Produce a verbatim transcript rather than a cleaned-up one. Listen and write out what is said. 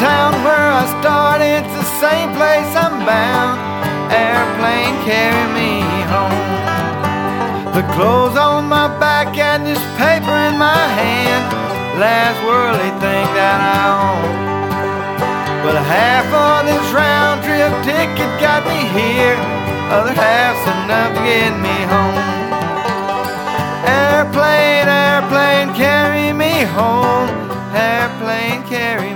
town where I started, it's the same place I'm bound. Airplane, carry me home. The clothes on my back and this paper in my hand, last worldly thing that I own. But half of this round trip ticket got me here, other half's enough to get me home. Airplane, airplane, carry me home. Airplane, carry